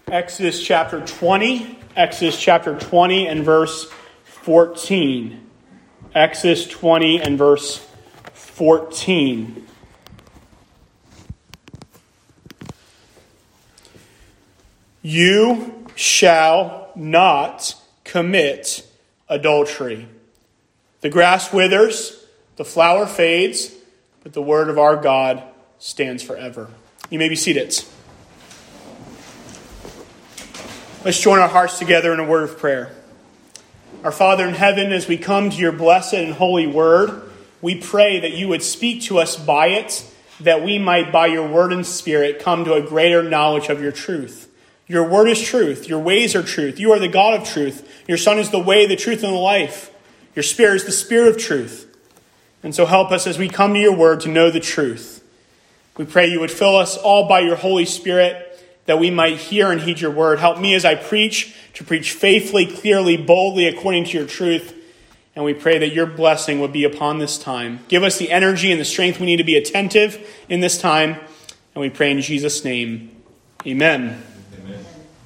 Exodus chapter 20. Exodus chapter 20 and verse 14. Exodus 20 and verse 14. You shall not commit adultery. The grass withers, the flower fades, but the word of our God stands forever. You may be seated. Let's join our hearts together in a word of prayer. Our Father in heaven, as we come to your blessed and holy word, we pray that you would speak to us by it, that we might, by your word and spirit, come to a greater knowledge of your truth. Your word is truth. Your ways are truth. You are the God of truth. Your Son is the way, the truth, and the life. Your Spirit is the Spirit of truth. And so help us as we come to your word to know the truth. We pray you would fill us all by your Holy Spirit, that we might hear and heed your word. Help me as I preach to preach faithfully, clearly, boldly, according to your truth. And we pray that your blessing would be upon this time. Give us the energy and the strength we need to be attentive in this time. And we pray in Jesus' name. Amen. Amen.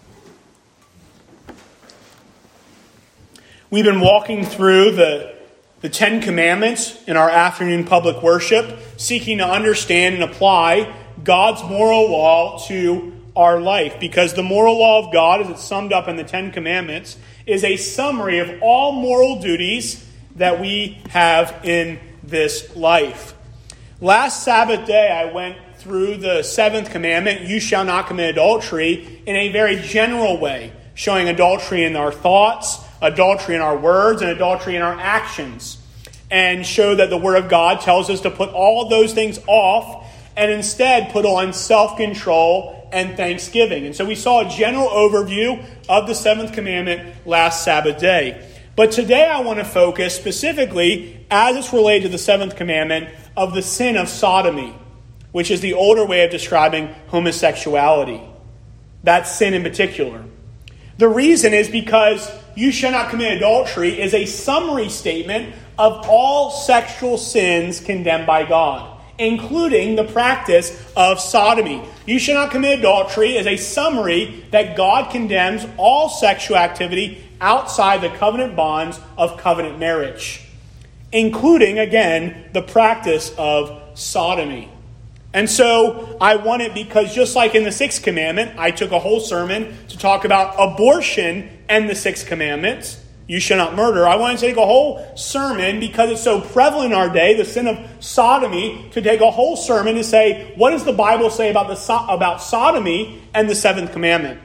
We've been walking through the Ten Commandments in our afternoon public worship, seeking to understand and apply God's moral law to our life, because the moral law of God, as it's summed up in the Ten Commandments, is a summary of all moral duties that we have in this life. Last Sabbath day, I went through the seventh commandment, you shall not commit adultery, in a very general way, showing adultery in our thoughts, adultery in our words, and adultery in our actions, and show that the Word of God tells us to put all those things off and instead put on self-control and thanksgiving. And so we saw a general overview of the seventh commandment last Sabbath day. But today I want to focus specifically, as it's related to the seventh commandment, of the sin of sodomy, which is the older way of describing homosexuality. That sin in particular. The reason is because you shall not commit adultery is a summary statement of all sexual sins condemned by God, including the practice of sodomy. You shall not commit adultery is a summary that God condemns all sexual activity outside the covenant bonds of covenant marriage, including, again, the practice of sodomy. And so I want it because just like in the sixth commandment, I took a whole sermon to talk about abortion and the sixth commandment. You shall not murder. I wanted to take a whole sermon because it's so prevalent in our day, the sin of sodomy, to take a whole sermon to say, what does the Bible say about sodomy and the seventh commandment?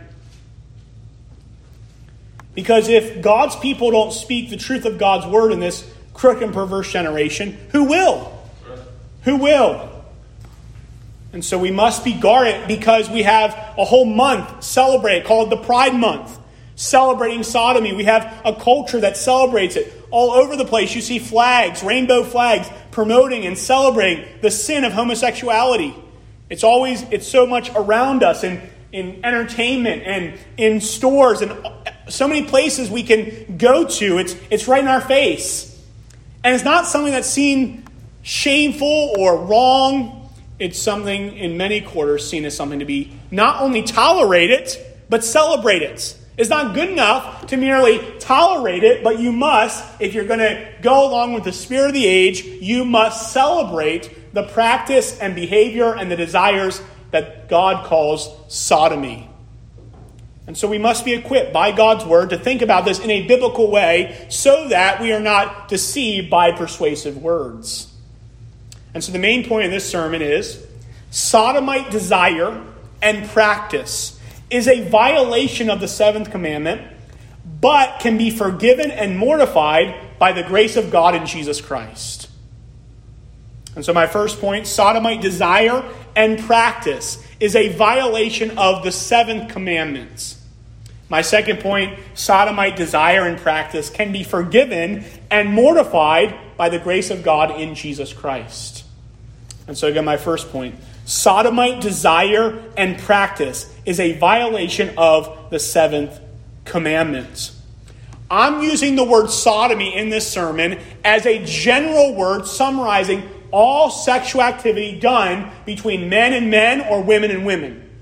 Because if God's people don't speak the truth of God's word in this crooked and perverse generation, who will? Who will? And so we must be guarded because we have a whole month celebrated called the Pride Month. Celebrating sodomy. We have a culture that celebrates it. All over the place you see flags, rainbow flags, promoting and celebrating the sin of homosexuality. It's so much around us in entertainment and in stores and so many places we can go to. It's right in our face. And it's not something that's seen shameful or wrong. It's something in many quarters seen as something to be not only tolerated, but celebrated. It's not good enough to merely tolerate it, but you must, if you're going to go along with the spirit of the age, you must celebrate the practice and behavior and the desires that God calls sodomy. And so we must be equipped by God's word to think about this in a biblical way so that we are not deceived by persuasive words. And so the main point of this sermon is sodomite desire and practice is a violation of the seventh commandment, but can be forgiven and mortified by the grace of God in Jesus Christ. And so my first point, sodomite desire and practice is a violation of the seventh commandments. My second point, sodomite desire and practice can be forgiven and mortified by the grace of God in Jesus Christ. And so again, my first point, sodomite desire and practice is a violation of the seventh commandment. I'm using the word sodomy in this sermon as a general word summarizing all sexual activity done between men and men or women and women.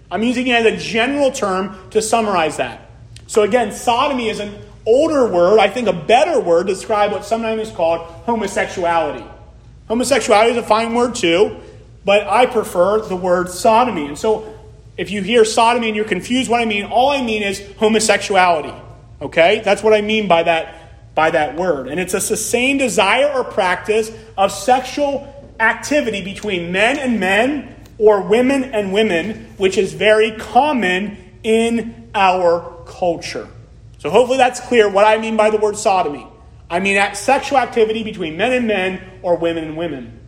I'm using it as a general term to summarize that. So again, sodomy is an older word, I think a better word to describe what sometimes is called homosexuality. Homosexuality is a fine word too, but I prefer the word sodomy. And so if you hear sodomy and you're confused what I mean, all I mean is homosexuality. Okay? That's what I mean by that word. And it's a sustained desire or practice of sexual activity between men and men or women and women, which is very common in our culture. So hopefully that's clear what I mean by the word sodomy. I mean sexual activity between men and men or women and women.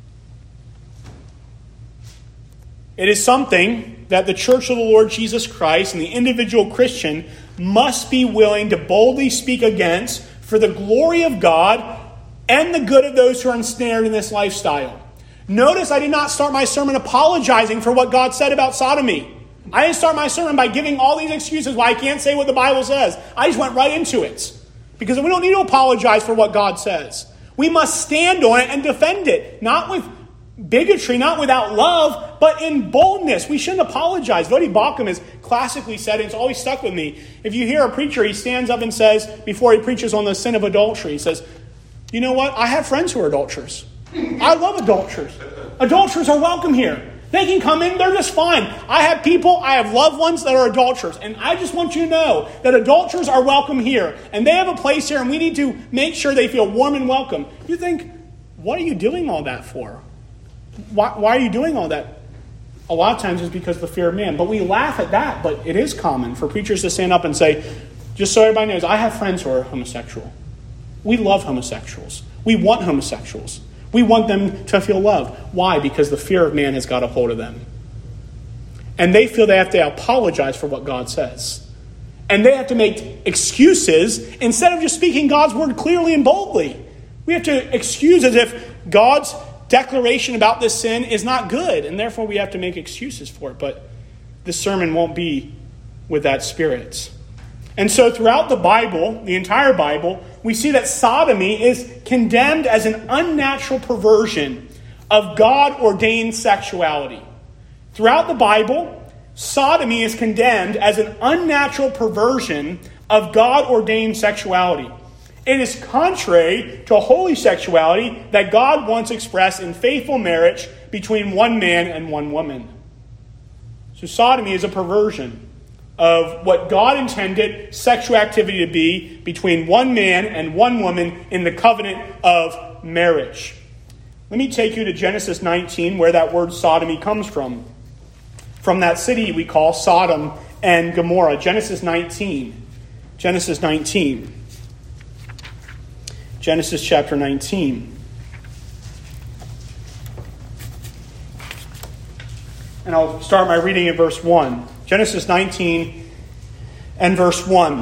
It is something that the Church of the Lord Jesus Christ and the individual Christian must be willing to boldly speak against for the glory of God and the good of those who are ensnared in this lifestyle. Notice I did not start my sermon apologizing for what God said about sodomy. I didn't start my sermon by giving all these excuses why I can't say what the Bible says. I just went right into it. Because we don't need to apologize for what God says. We must stand on it and defend it. Not with bigotry, not without love, but in boldness. We shouldn't apologize. Voddie Baucham has classically said, and it's always stuck with me, if you hear a preacher, he stands up and says, before he preaches on the sin of adultery, he says, you know what? I have friends who are adulterers. I love adulterers. Adulterers are welcome here. They can come in, they're just fine. I have loved ones that are adulterers. And I just want you to know that adulterers are welcome here. And they have a place here, and we need to make sure they feel warm and welcome. You think, what are you doing all that for? Why are you doing all that? A lot of times it's because of the fear of man. But we laugh at that. But it is common for preachers to stand up and say, just so everybody knows, I have friends who are homosexual. We love homosexuals. We want homosexuals. We want them to feel loved. Why? Because the fear of man has got a hold of them. And they feel they have to apologize for what God says. And they have to make excuses instead of just speaking God's word clearly and boldly. We have to excuse as if God's declaration about this sin is not good, and therefore we have to make excuses for it. But this sermon won't be with that spirit. And so throughout the Bible, the entire Bible, we see that sodomy is condemned as an unnatural perversion of God-ordained sexuality. Throughout the Bible, sodomy is condemned as an unnatural perversion of God-ordained sexuality. It is contrary to holy sexuality that God wants expressed in faithful marriage between one man and one woman. So sodomy is a perversion of what God intended sexual activity to be between one man and one woman in the covenant of marriage. Let me take you to Genesis 19, where that word sodomy comes from. From that city we call Sodom and Gomorrah. Genesis 19. Genesis 19. Genesis chapter 19. And I'll start my reading at verse 1. Genesis 19 and verse 1.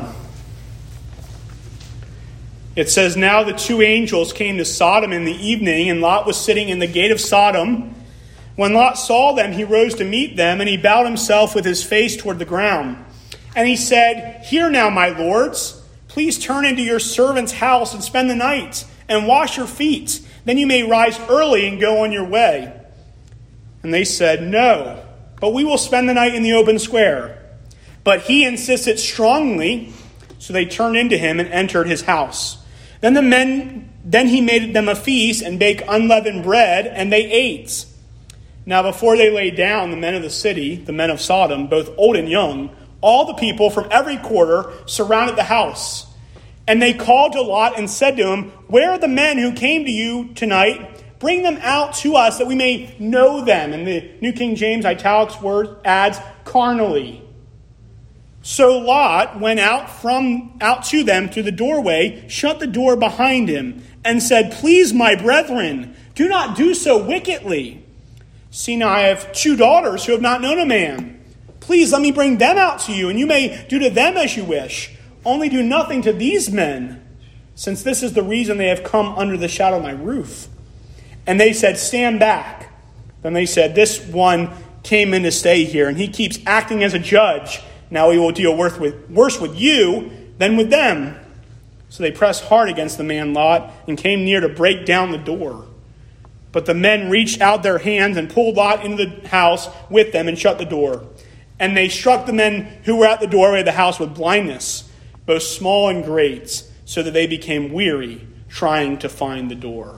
It says, Now the two angels came to Sodom in the evening, and Lot was sitting in the gate of Sodom. When Lot saw them, he rose to meet them, and he bowed himself with his face toward the ground. And he said, Hear now, my lords, please turn into your servant's house and spend the night, and wash your feet. Then you may rise early and go on your way. And they said, No, but we will spend the night in the open square. But he insisted strongly, so they turned into him and entered his house. Then he made them a feast and baked unleavened bread, and they ate. Now before they lay down, the men of the city, the men of Sodom, both old and young, all the people from every quarter surrounded the house. And they called to Lot and said to him, Where are the men who came to you tonight? Bring them out to us that we may know them. And the New King James italics word adds carnally. So Lot went out to them through the doorway, shut the door behind him, and said, Please, my brethren, do not do so wickedly. See, now I have two daughters who have not known a man. Please let me bring them out to you, and you may do to them as you wish. Only do nothing to these men, since this is the reason they have come under the shadow of my roof. And they said, Stand back. Then they said, This one came in to stay here, and he keeps acting as a judge. Now he will deal worse with you than with them. So they pressed hard against the man Lot and came near to break down the door. But the men reached out their hands and pulled Lot into the house with them and shut the door. And they struck the men who were at the doorway of the house with blindness, both small and great, so that they became weary, trying to find the door.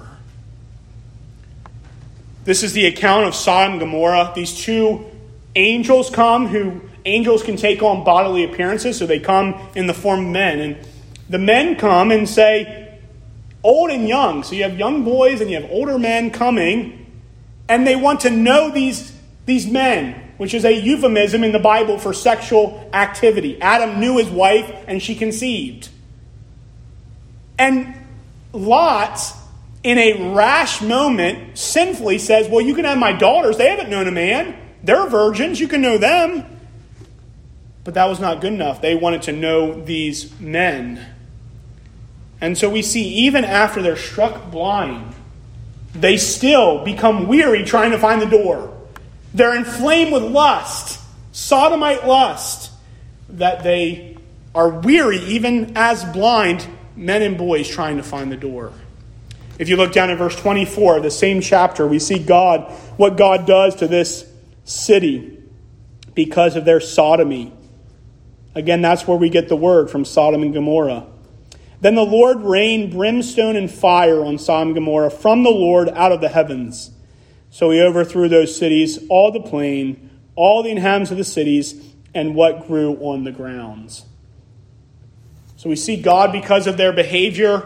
This is the account of Sodom and Gomorrah. These two angels come, angels can take on bodily appearances, so they come in the form of men. And the men come and say, old and young. So you have young boys and you have older men coming, and they want to know these men, which is a euphemism in the Bible for sexual activity. Adam knew his wife and she conceived. And Lot, in a rash moment, sinfully says, well, you can have my daughters. They haven't known a man. They're virgins. You can know them. But that was not good enough. They wanted to know these men. And so we see even after they're struck blind, they still become weary trying to find the door. They're inflamed with lust, sodomite lust, that they are weary even as blind men and boys trying to find the door. If you look down at verse 24 of the same chapter, we see what God does to this city because of their sodomy. Again, that's where we get the word from Sodom and Gomorrah. Then the Lord rained brimstone and fire on Sodom and Gomorrah from the Lord out of the heavens. So he overthrew those cities, all the plain, all the inhabitants of the cities, and what grew on the grounds. So we see God, because of their behavior,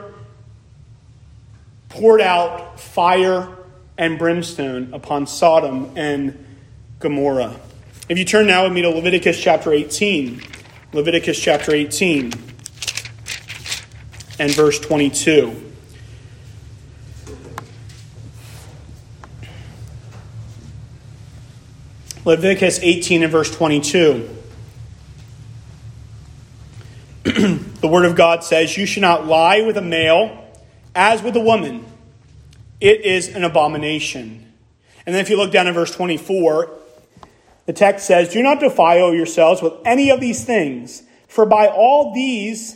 poured out fire and brimstone upon Sodom and Gomorrah. If you turn now with me to Leviticus chapter 18. Leviticus chapter 18 and verse 22. Leviticus 18 and verse 22. The word of God says, you should not lie with a male as with a woman. It is an abomination. And then if you look down at verse 24, the text says, do not defile yourselves with any of these things, for by all these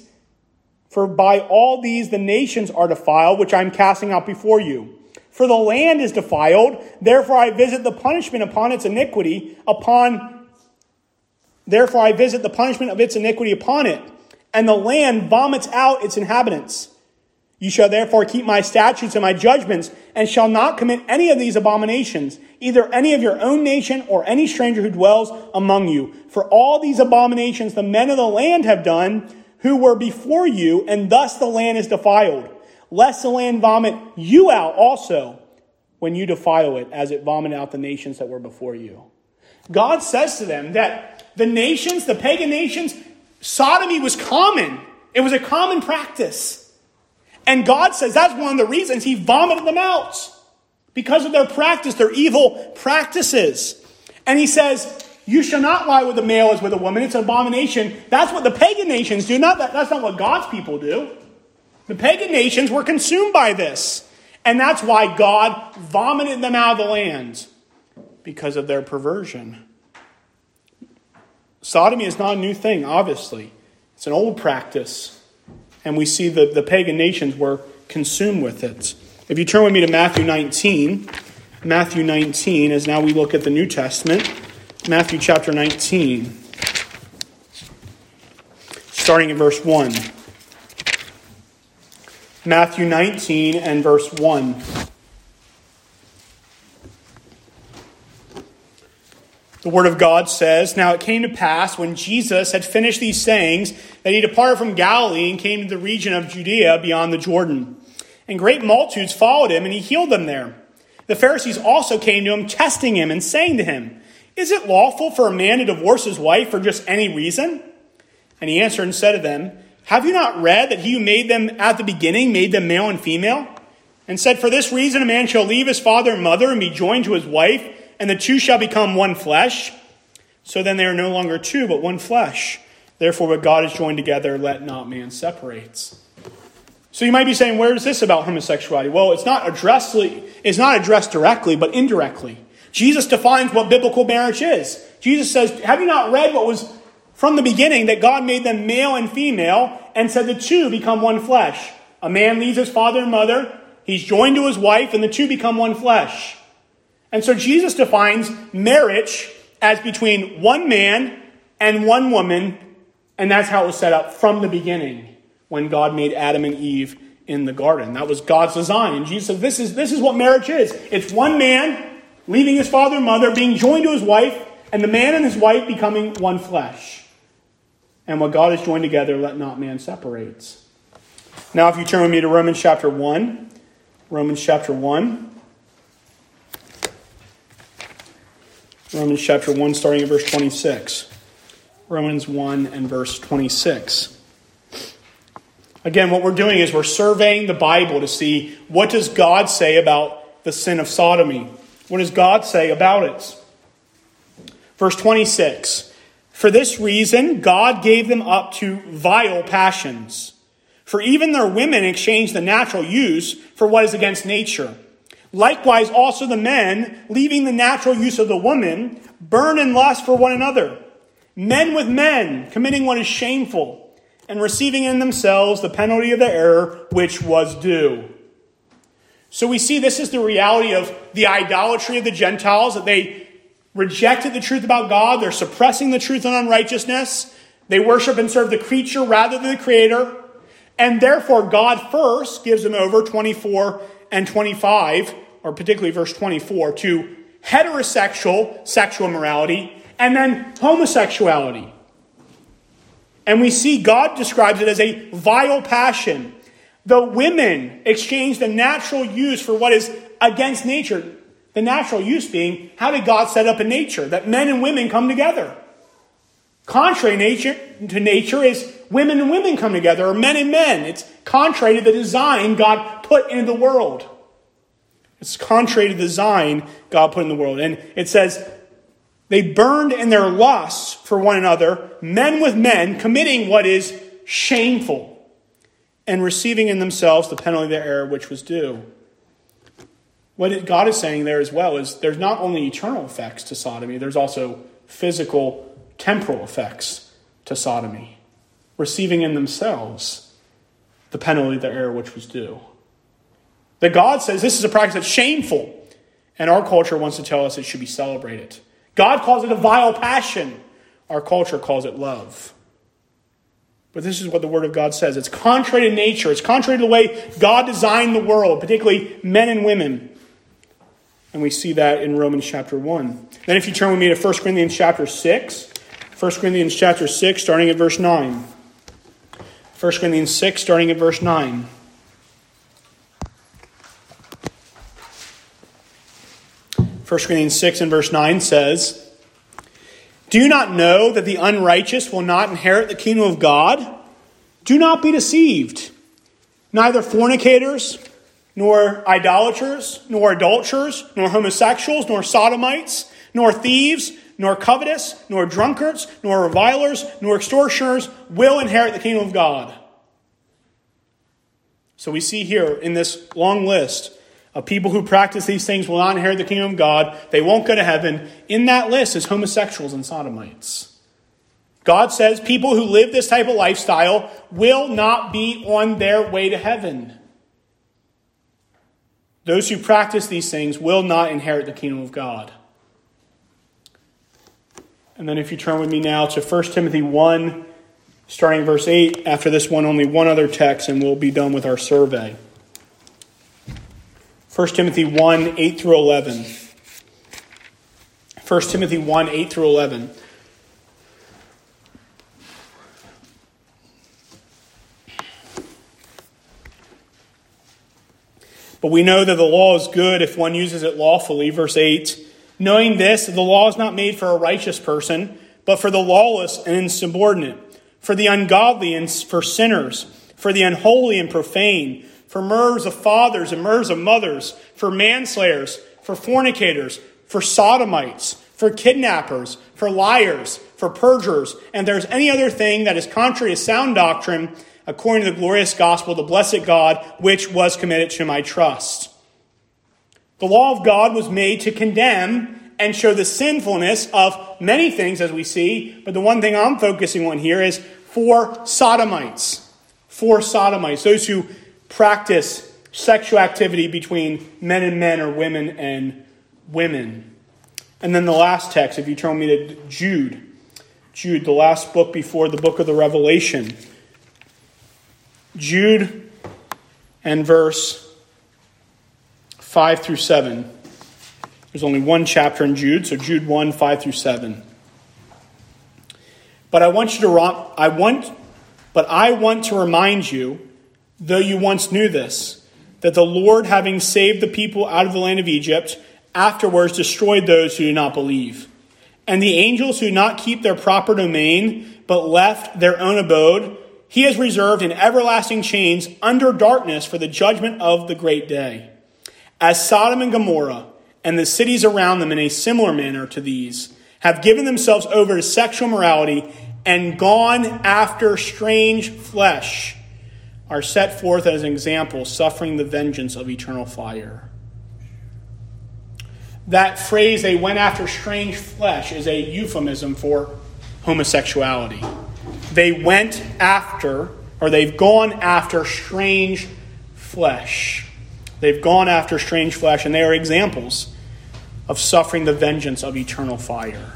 the nations are defiled, which I am casting out before you. For the land is defiled, therefore I visit the punishment upon its iniquity Therefore I visit the punishment of its iniquity upon it, and the land vomits out its inhabitants. You shall therefore keep my statutes and my judgments, and shall not commit any of these abominations, either any of your own nation or any stranger who dwells among you. For all these abominations the men of the land have done, who were before you, and thus the land is defiled. Lest the land vomit you out also when you defile it, as it vomited out the nations that were before you. God says to them that the nations, the pagan nations, sodomy was common. It was a common practice. And God says that's one of the reasons he vomited them out. Because of their practice, their evil practices. And he says, you shall not lie with a male as with a woman. It's an abomination. That's what the pagan nations do. That's not what God's people do. The pagan nations were consumed by this. And that's why God vomited them out of the land. Because of their perversion. Sodomy is not a new thing, obviously. It's an old practice. And we see that the pagan nations were consumed with it. If you turn with me to Matthew 19, as now we look at the New Testament, Matthew chapter 19, starting in verse 1. Matthew 19 and verse 1. The word of God says, now it came to pass when Jesus had finished these sayings that he departed from Galilee and came to the region of Judea beyond the Jordan. And great multitudes followed him, and he healed them there. The Pharisees also came to him, testing him and saying to him, is it lawful for a man to divorce his wife for just any reason? And he answered and said to them, have you not read that he who made them at the beginning made them male and female? And said, for this reason a man shall leave his father and mother and be joined to his wife, and the two shall become one flesh. So then they are no longer two, but one flesh. Therefore, what God has joined together, let not man separate. So you might be saying, where is this about homosexuality? Well, it's not addressed directly, but indirectly. Jesus defines what biblical marriage is. Jesus says, have you not read what was from the beginning, that God made them male and female, and said the two become one flesh? A man leaves his father and mother, he's joined to his wife, and the two become one flesh. And so Jesus defines marriage as between one man and one woman, and that's how it was set up from the beginning when God made Adam and Eve in the garden. That was God's design. And Jesus said, this is what marriage is. It's one man leaving his father and mother, being joined to his wife, and the man and his wife becoming one flesh. And what God has joined together, let not man separate. Now, if you turn with me to Romans chapter 1. Romans chapter 1. Romans chapter 1, starting at verse 26. Romans 1 and verse 26. Again, what we're doing is we're surveying the Bible to see what does God say about the sin of sodomy. What does God say about it? Verse 26. For this reason, God gave them up to vile passions. For even their women exchanged the natural use for what is against nature. Likewise, also the men, leaving the natural use of the woman, burn in lust for one another. Men with men, committing what is shameful, and receiving in themselves the penalty of the error which was due. So we see this is the reality of the idolatry of the Gentiles, that they rejected the truth about God. They're suppressing the truth in unrighteousness. They worship and serve the creature rather than the Creator. And therefore, God first gives them over 24 and 25, or particularly verse 24, to heterosexual sexual immorality and then homosexuality. And we see God describes it as a vile passion. The women exchange the natural use for what is against nature. The natural use being, how did God set up in nature? That men and women come together. Contrary to nature is women and women come together, or men and men. It's contrary to the design God put into the world. It's contrary to the design God put in the world. And it says, they burned in their lusts for one another, men with men, committing what is shameful, and receiving in themselves the penalty of their error which was due. What God is saying there as well is there's not only eternal effects to sodomy, there's also physical, temporal effects to sodomy, receiving in themselves the penalty of the error which was due. That God says this is a practice that's shameful, and our culture wants to tell us it should be celebrated. God calls it a vile passion. Our culture calls it love. But this is what the Word of God says. It's contrary to nature. It's contrary to the way God designed the world, particularly men and women. And we see that in Romans chapter 1. Then if you turn with me to 1 Corinthians chapter 6. 1 Corinthians chapter 6, starting at verse 9. 1 Corinthians 6, starting at verse 9. First Corinthians 6 and verse 9 says, do you not know that the unrighteous will not inherit the kingdom of God? Do not be deceived. Neither fornicators, nor idolaters, nor adulterers, nor homosexuals, nor sodomites, nor thieves, nor covetous, nor drunkards, nor revilers, nor extortioners will inherit the kingdom of God. So we see here in this long list of people who practice these things will not inherit the kingdom of God. They won't go to heaven. In that list is homosexuals and sodomites. God says people who live this type of lifestyle will not be on their way to heaven. Those who practice these things will not inherit the kingdom of God. And then if you turn with me now to 1 Timothy 1, starting in verse 8. After this one, only one other text, and we'll be done with our survey. 1 Timothy 1, 8 through 11. 1 Timothy 1, 8 through 11. But we know that the law is good if one uses it lawfully. Verse 8. Knowing this, the law is not made for a righteous person, but for the lawless and insubordinate, for the ungodly and for sinners, for the unholy and profane, for murderers of fathers and murderers of mothers, for manslayers, for fornicators, for sodomites, for kidnappers, for liars, for perjurers, and if there's any other thing that is contrary to sound doctrine, according to the glorious gospel of the blessed God, which was committed to my trust. The law of God was made to condemn and show the sinfulness of many things, as we see, but the one thing I'm focusing on here is for sodomites. For sodomites, those who practice sexual activity between men and men or women and women. And then the last text, if you turn me to Jude, the last book before the book of the Revelation. Jude and verse 5 through 7. There's only one chapter in Jude, so Jude 1, 5 through 7. But I want to remind you, though you once knew this, that the Lord, having saved the people out of the land of Egypt, afterwards destroyed those who do not believe. And the angels who do not keep their proper domain, but left their own abode, he has reserved in everlasting chains under darkness for the judgment of the great day. As Sodom and Gomorrah and the cities around them in a similar manner to these have given themselves over to sexual morality and gone after strange flesh, are set forth as an example, suffering the vengeance of eternal fire. That phrase, they went after strange flesh, is a euphemism for homosexuality. They've gone after strange flesh. They've gone after strange flesh, and they are examples of suffering the vengeance of eternal fire.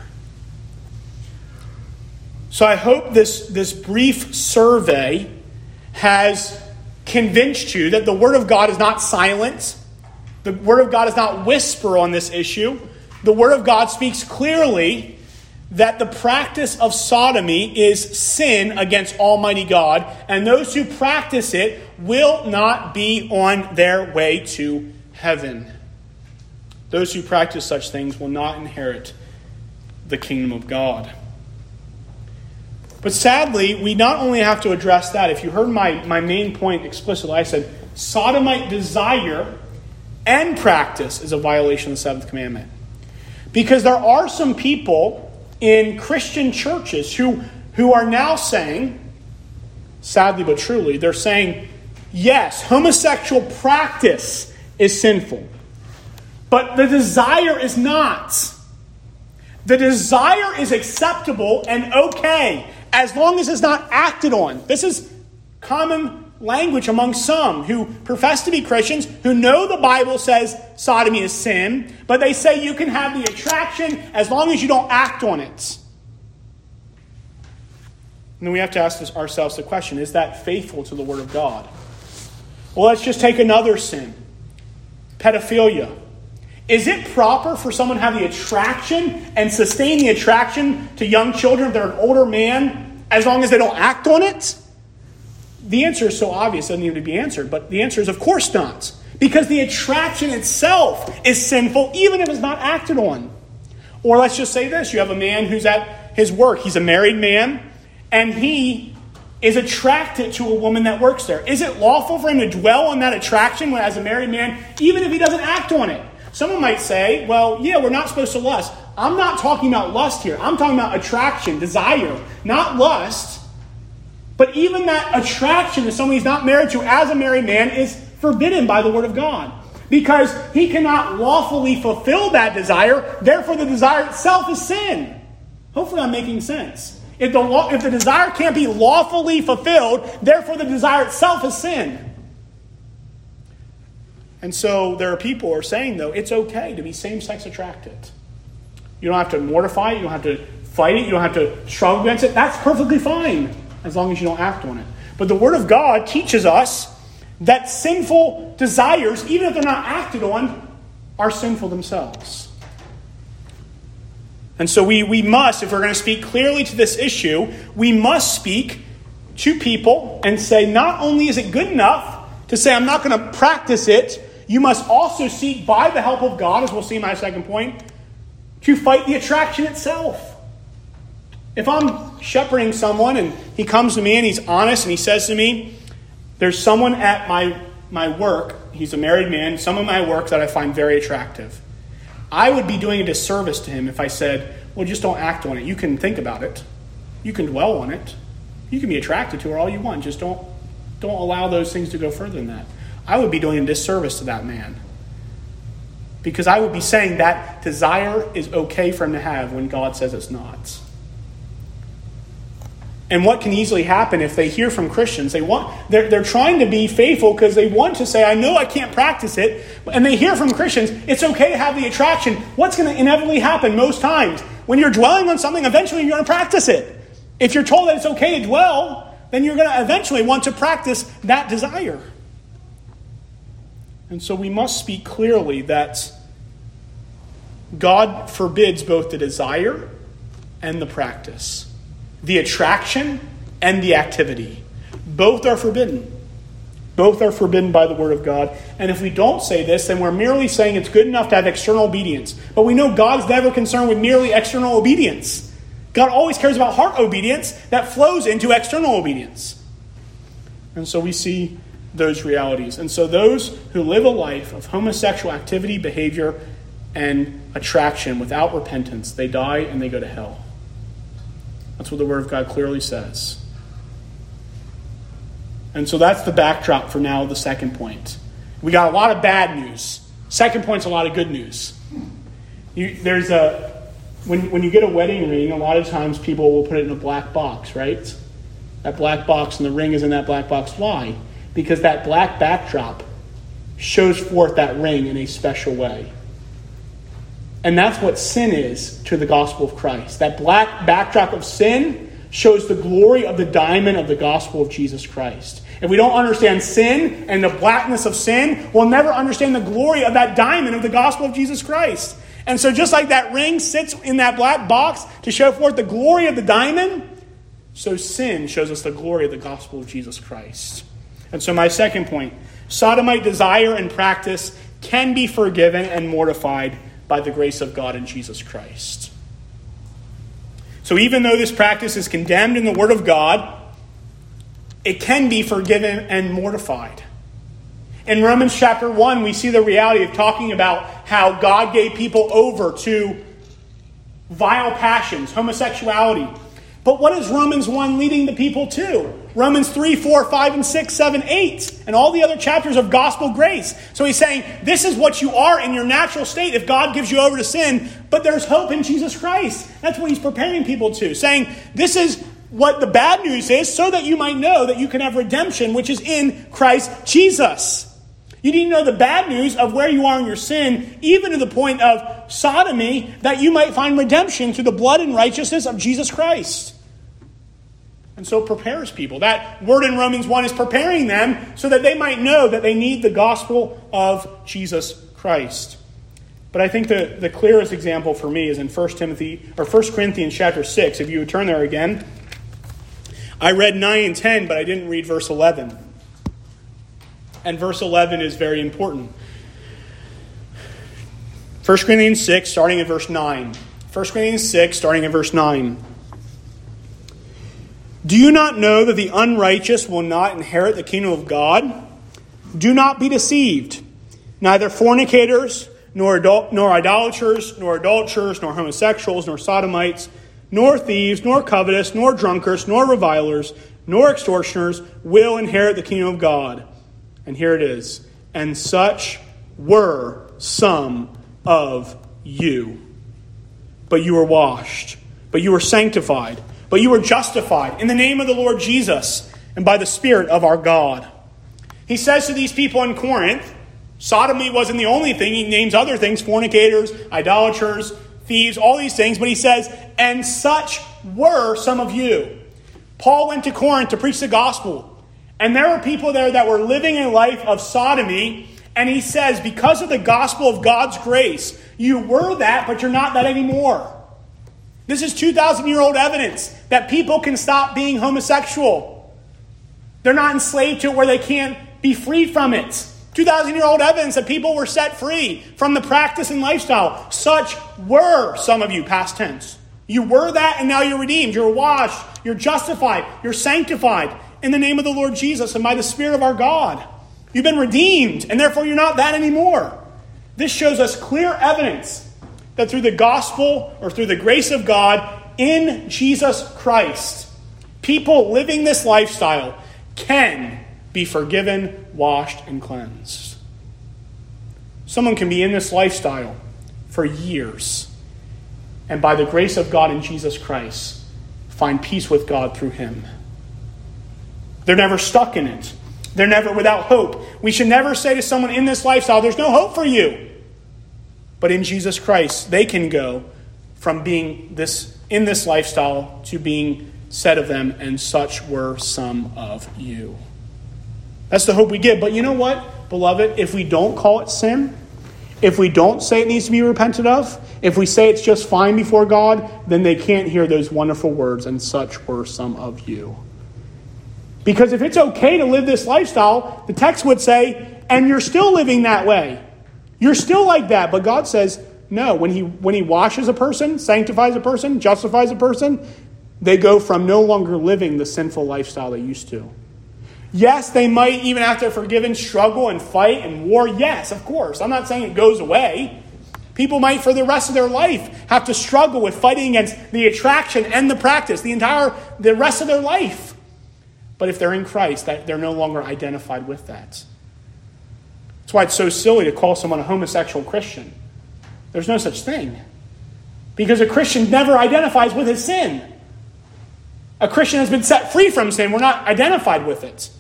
So I hope this brief survey has convinced you that the Word of God is not silent. The Word of God does not whisper on this issue. The Word of God speaks clearly that the practice of sodomy is sin against Almighty God, and those who practice it will not be on their way to heaven. Those who practice such things will not inherit the kingdom of God. But sadly, we not only have to address that. If you heard my main point explicitly, I said sodomite desire and practice is a violation of the seventh commandment. Because there are some people in Christian churches who are now saying, sadly but truly, they're saying, yes, homosexual practice is sinful, but the desire is not. The desire is acceptable and okay as long as it's not acted on. This is common language among some who profess to be Christians, who know the Bible says sodomy is sin, but they say you can have the attraction as long as you don't act on it. And then we have to ask ourselves the question, is that faithful to the Word of God? Well, let's just take another sin. Pedophilia. Is it proper for someone to have the attraction and sustain the attraction to young children if they're an older man as long as they don't act on it? The answer is so obvious it doesn't need to be answered. But the answer is of course not. Because the attraction itself is sinful even if it's not acted on. Or let's just say this. You have a man who's at his work. He's a married man. And he is attracted to a woman that works there. Is it lawful for him to dwell on that attraction as a married man even if he doesn't act on it? Someone might say, well, yeah, we're not supposed to lust. I'm not talking about lust here. I'm talking about attraction, desire, not lust. But even that attraction to someone he's not married to as a married man is forbidden by the Word of God. Because he cannot lawfully fulfill that desire. Therefore, the desire itself is sin. Hopefully I'm making sense. If the desire can't be lawfully fulfilled, therefore the desire itself is sin. And so there are people who are saying, though, it's okay to be same-sex attracted. You don't have to mortify it. You don't have to fight it. You don't have to struggle against it. That's perfectly fine as long as you don't act on it. But the Word of God teaches us that sinful desires, even if they're not acted on, are sinful themselves. And so we must, if we're going to speak clearly to this issue, we must speak to people and say, not only is it good enough to say, I'm not going to practice it, you must also seek, by the help of God, as we'll see in my second point, to fight the attraction itself. If I'm shepherding someone and he comes to me and he's honest and he says to me, there's someone at my work, he's a married man, someone at my work that I find very attractive. I would be doing a disservice to him if I said, well, just don't act on it. You can think about it. You can dwell on it. You can be attracted to her all you want. Just don't allow those things to go further than that. I would be doing a disservice to that man. Because I would be saying that desire is okay for him to have when God says it's not. And what can easily happen if they hear from Christians? They're trying to be faithful because they want to say, I know I can't practice it. And they hear from Christians, it's okay to have the attraction. What's going to inevitably happen most times? When you're dwelling on something, eventually you're going to practice it. If you're told that it's okay to dwell, then you're going to eventually want to practice that desire. And so we must speak clearly that God forbids both the desire and the practice. The attraction and the activity. Both are forbidden. Both are forbidden by the Word of God. And if we don't say this, then we're merely saying it's good enough to have external obedience. But we know God's never concerned with merely external obedience. God always cares about heart obedience that flows into external obedience. And so we see those realities. And so those who live a life of homosexual activity, behavior, and attraction without repentance, they die and they go to hell. That's what the Word of God clearly says. And so that's the backdrop for now, the second point. We got a lot of bad news. Second point's a lot of good news. When you get a wedding ring, a lot of times people will put it in a black box, right? That black box, and the ring is in that black box. Why? Because that black backdrop shows forth that ring in a special way. And that's what sin is to the gospel of Christ. That black backdrop of sin shows the glory of the diamond of the gospel of Jesus Christ. If we don't understand sin and the blackness of sin, we'll never understand the glory of that diamond of the gospel of Jesus Christ. And so just like that ring sits in that black box to show forth the glory of the diamond, so sin shows us the glory of the gospel of Jesus Christ. And so my second point, sodomite desire and practice can be forgiven and mortified by the grace of God in Jesus Christ. So even though this practice is condemned in the Word of God, it can be forgiven and mortified. In Romans chapter 1, we see the reality of talking about how God gave people over to vile passions, homosexuality. But what is Romans 1 leading the people to? Romans 3, 4, 5, and 6, 7, 8, and all the other chapters of gospel grace. So he's saying, this is what you are in your natural state if God gives you over to sin, but there's hope in Jesus Christ. That's what he's preparing people to, saying, this is what the bad news is, so that you might know that you can have redemption, which is in Christ Jesus. You need to know the bad news of where you are in your sin, even to the point of sodomy, that you might find redemption through the blood and righteousness of Jesus Christ. And so it prepares people. That word in Romans 1 is preparing them so that they might know that they need the gospel of Jesus Christ. But I think the clearest example for me is in 1 Corinthians chapter 6. If you would turn there again. I read 9 and 10, but I didn't read verse 11. And verse 11 is very important. 1 Corinthians 6, starting at verse 9. 1 Corinthians 6, starting at verse 9. Do you not know that the unrighteous will not inherit the kingdom of God? Do not be deceived. Neither fornicators, nor idolaters, nor adulterers, nor homosexuals, nor sodomites, nor thieves, nor covetous, nor drunkards, nor revilers, nor extortioners will inherit the kingdom of God. And here it is. And such were some of you. But you were washed. But you were sanctified. But you were justified in the name of the Lord Jesus and by the Spirit of our God. He says to these people in Corinth, sodomy wasn't the only thing. He names other things, fornicators, idolaters, thieves, all these things. But he says, and such were some of you. Paul went to Corinth to preach the gospel. And there were people there that were living a life of sodomy. And he says, because of the gospel of God's grace, you were that, but you're not that anymore. This is 2,000-year-old evidence that people can stop being homosexual. They're not enslaved to it where they can't be free from it. 2,000-year-old evidence that people were set free from the practice and lifestyle. Such were some of you, past tense. You were that and now you're redeemed. You're washed. You're justified. You're sanctified in the name of the Lord Jesus and by the Spirit of our God. You've been redeemed and therefore you're not that anymore. This shows us clear evidence that through the gospel or through the grace of God in Jesus Christ, people living this lifestyle can be forgiven, washed, and cleansed. Someone can be in this lifestyle for years and by the grace of God in Jesus Christ, find peace with God through him. They're never stuck in it. They're never without hope. We should never say to someone in this lifestyle, there's no hope for you. But in Jesus Christ, they can go from being in this lifestyle to being said of them, and such were some of you. That's the hope we give. But you know what, beloved? If we don't call it sin, if we don't say it needs to be repented of, if we say it's just fine before God, then they can't hear those wonderful words, and such were some of you. Because if it's okay to live this lifestyle, the text would say, and you're still living that way. You're still like that. But God says, no, when he washes a person, sanctifies a person, justifies a person, they go from no longer living the sinful lifestyle they used to. Yes, they might, even after forgiven, struggle and fight and war. Yes, of course. I'm not saying it goes away. People might, for the rest of their life, have to struggle with fighting against the attraction and the practice, the rest of their life. But if they're in Christ, they're no longer identified with that. That's why it's so silly to call someone a homosexual Christian. There's no such thing. Because a Christian never identifies with his sin. A Christian has been set free from sin. We're not identified with it.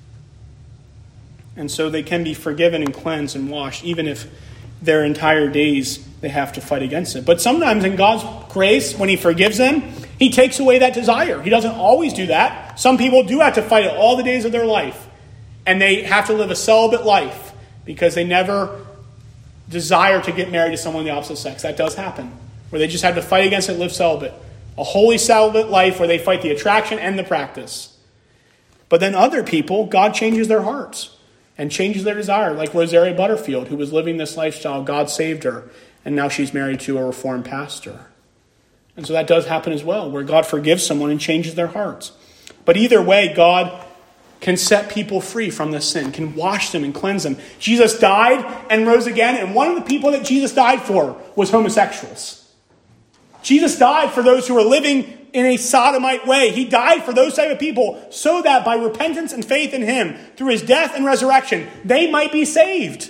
And so they can be forgiven and cleansed and washed, even if their entire days they have to fight against it. But sometimes in God's grace, when he forgives them, he takes away that desire. He doesn't always do that. Some people do have to fight it all the days of their life. And they have to live a celibate life because they never desire to get married to someone of the opposite sex. That does happen. Where they just have to fight against it, live celibate. A holy celibate life where they fight the attraction and the practice. But then other people, God changes their hearts and changes their desire. Like Rosaria Butterfield, who was living this lifestyle. God saved her. And now she's married to a Reformed pastor. And so that does happen as well, where God forgives someone and changes their hearts. But either way, God can set people free from this sin, can wash them and cleanse them. Jesus died and rose again, and one of the people that Jesus died for was homosexuals. Jesus died for those who were living in a sodomite way. He died for those type of people so that by repentance and faith in him, through his death and resurrection, they might be saved.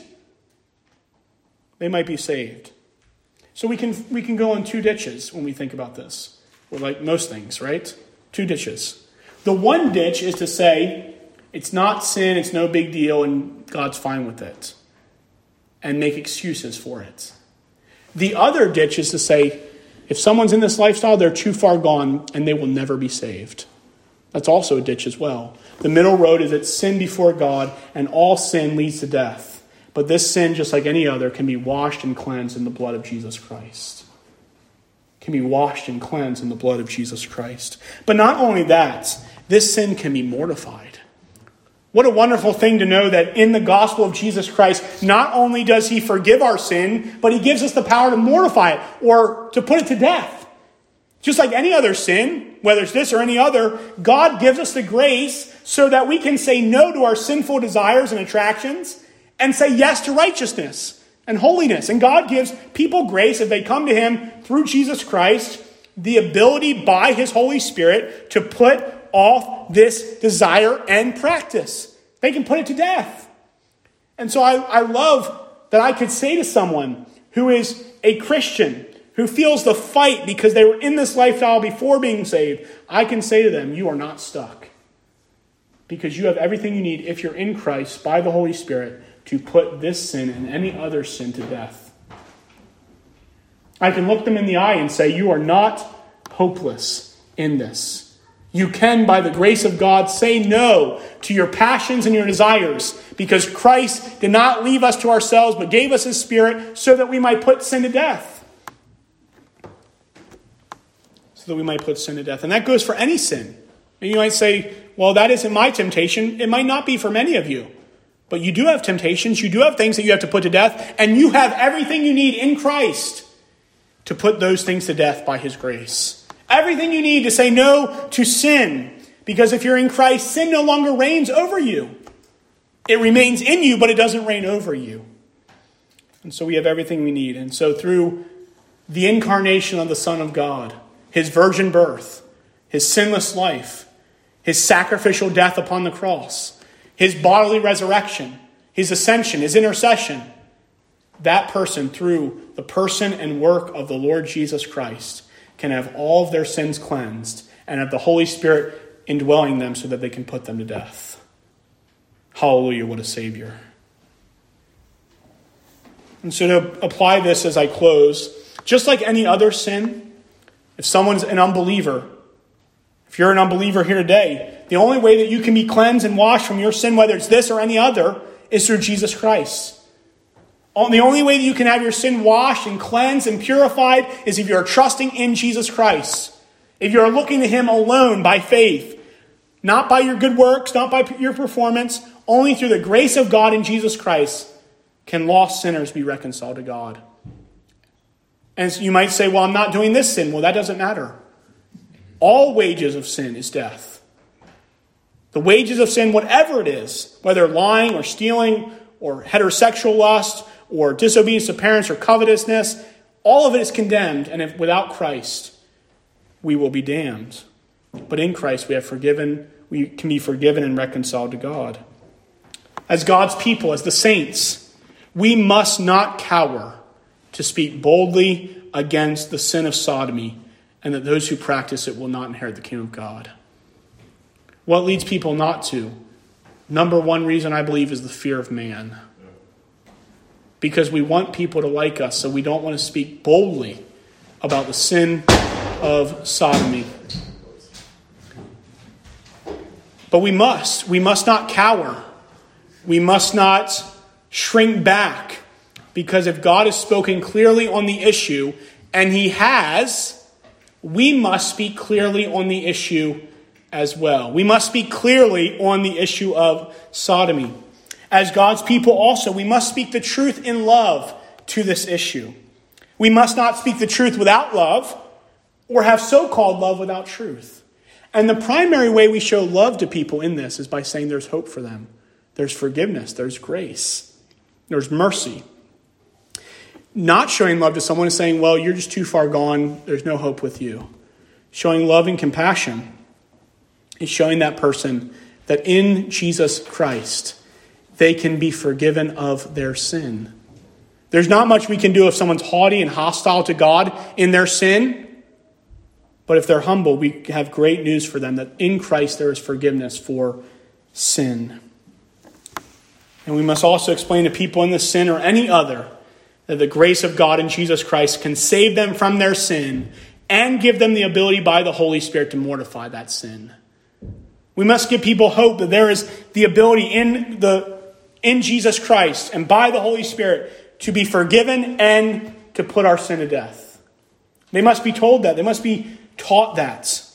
They might be saved. So we can go in two ditches when we think about this. We're like most things, right? Two ditches. The one ditch is to say, it's not sin, it's no big deal, and God's fine with it. And make excuses for it. The other ditch is to say, if someone's in this lifestyle, they're too far gone, and they will never be saved. That's also a ditch as well. The middle road is it's sin before God, and all sin leads to death. But this sin, just like any other, can be washed and cleansed in the blood of Jesus Christ. Can be washed and cleansed in the blood of Jesus Christ. But not only that, this sin can be mortified. What a wonderful thing to know that in the gospel of Jesus Christ, not only does he forgive our sin, but he gives us the power to mortify it or to put it to death. Just like any other sin, whether it's this or any other, God gives us the grace so that we can say no to our sinful desires and attractions and say yes to righteousness and holiness. And God gives people grace if they come to him through Jesus Christ, the ability by his Holy Spirit to put off this desire and practice. They can put it to death. And so I love that I could say to someone who is a Christian, who feels the fight because they were in this lifestyle before being saved, I can say to them, you are not stuck. Because you have everything you need if you're in Christ by the Holy Spirit to put this sin and any other sin to death. I can look them in the eye and say, you are not hopeless in this. You can, by the grace of God, say no to your passions and your desires because Christ did not leave us to ourselves but gave us his Spirit so that we might put sin to death. So that we might put sin to death. And that goes for any sin. And you might say, well, that isn't my temptation. It might not be for many of you. But you do have temptations. You do have things that you have to put to death. And you have everything you need in Christ to put those things to death by his grace. Everything you need to say no to sin. Because if you're in Christ, sin no longer reigns over you. It remains in you, but it doesn't reign over you. And so we have everything we need. And so through the incarnation of the Son of God, his virgin birth, his sinless life, his sacrificial death upon the cross, his bodily resurrection, his ascension, his intercession, that person, through the person and work of the Lord Jesus Christ, can have all of their sins cleansed and have the Holy Spirit indwelling them so that they can put them to death. Hallelujah, what a Savior. And so to apply this as I close, just like any other sin, if someone's an unbeliever, if you're an unbeliever here today, the only way that you can be cleansed and washed from your sin, whether it's this or any other, is through Jesus Christ. The only way that you can have your sin washed and cleansed and purified is if you're trusting in Jesus Christ. If you're looking to him alone by faith, not by your good works, not by your performance, only through the grace of God in Jesus Christ can lost sinners be reconciled to God. And so you might say, well, I'm not doing this sin. Well, that doesn't matter. All wages of sin is death. The wages of sin, whatever it is, whether lying or stealing or heterosexual lust or disobedience to parents or covetousness, all of it is condemned. And if without Christ, we will be damned. But in Christ, we can be forgiven and reconciled to God. As God's people, as the saints, we must not cower to speak boldly against the sin of sodomy, and that those who practice it will not inherit the kingdom of God. What leads people not to? Number one reason, I believe, is the fear of man. Because we want people to like us, so we don't want to speak boldly about the sin of sodomy. But we must not cower. We must not shrink back. Because if God has spoken clearly on the issue, and he has, we must speak clearly on the issue as well. We must speak clearly on the issue of sodomy. As God's people also, we must speak the truth in love to this issue. We must not speak the truth without love or have so-called love without truth. And the primary way we show love to people in this is by saying there's hope for them. There's forgiveness. There's grace. There's mercy. Not showing love to someone is saying, well, you're just too far gone. There's no hope with you. Showing love and compassion is showing that person that in Jesus Christ, they can be forgiven of their sin. There's not much we can do if someone's haughty and hostile to God in their sin. But if they're humble, we have great news for them that in Christ there is forgiveness for sin. And we must also explain to people in this sin or any other that the grace of God in Jesus Christ can save them from their sin and give them the ability by the Holy Spirit to mortify that sin. We must give people hope that there is the ability in Jesus Christ and by the Holy Spirit to be forgiven and to put our sin to death. They must be told that. They must be taught that.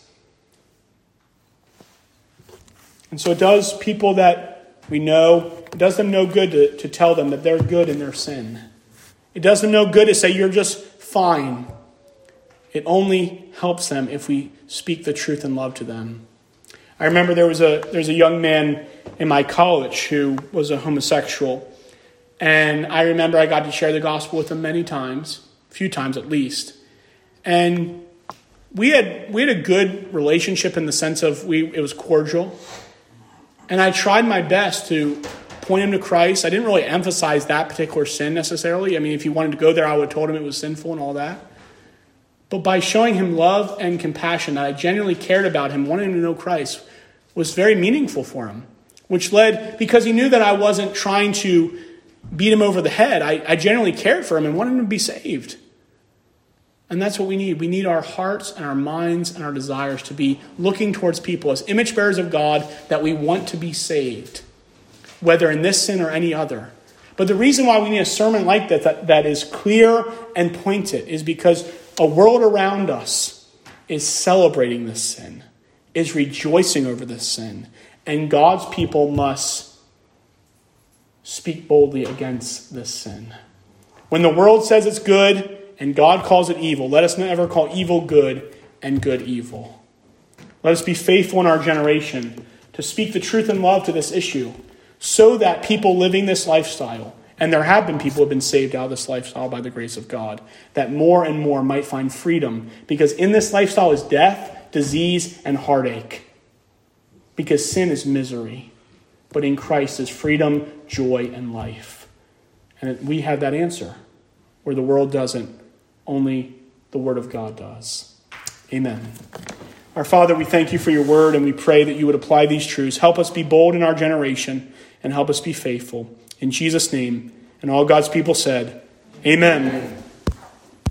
And so it does people that we know, it does them no good to tell them that they're good in their sin. It does them no good to say you're just fine. It only helps them if we speak the truth in love to them. I remember there's a young man in my college who was a homosexual. And I remember I got to share the gospel with him many times, a few times at least. And we had a good relationship in the sense of it was cordial. And I tried my best to point him to Christ. I didn't really emphasize that particular sin necessarily. I mean, if he wanted to go there, I would have told him it was sinful and all that. But by showing him love and compassion, that I genuinely cared about him, wanting him to know Christ, was very meaningful for him. Which led, because he knew that I wasn't trying to beat him over the head, I genuinely cared for him and wanted him to be saved. And that's what we need. We need our hearts and our minds and our desires to be looking towards people as image bearers of God, that we want to be saved, whether in this sin or any other. But the reason why we need a sermon like that is clear and pointed is because a world around us is celebrating this sin, is rejoicing over this sin, and God's people must speak boldly against this sin. When the world says it's good and God calls it evil, let us never call evil good and good evil. Let us be faithful in our generation to speak the truth in love to this issue, so that people living this lifestyle, and there have been people who have been saved out of this lifestyle by the grace of God, that more and more might find freedom. Because in this lifestyle is death, disease, and heartache. Because sin is misery. But in Christ is freedom, joy, and life. And we have that answer. Where the world doesn't, only the Word of God does. Amen. Our Father, we thank you for your word, and we pray that you would apply these truths. Help us be bold in our generation, and help us be faithful. In Jesus' name, and all God's people said, Amen.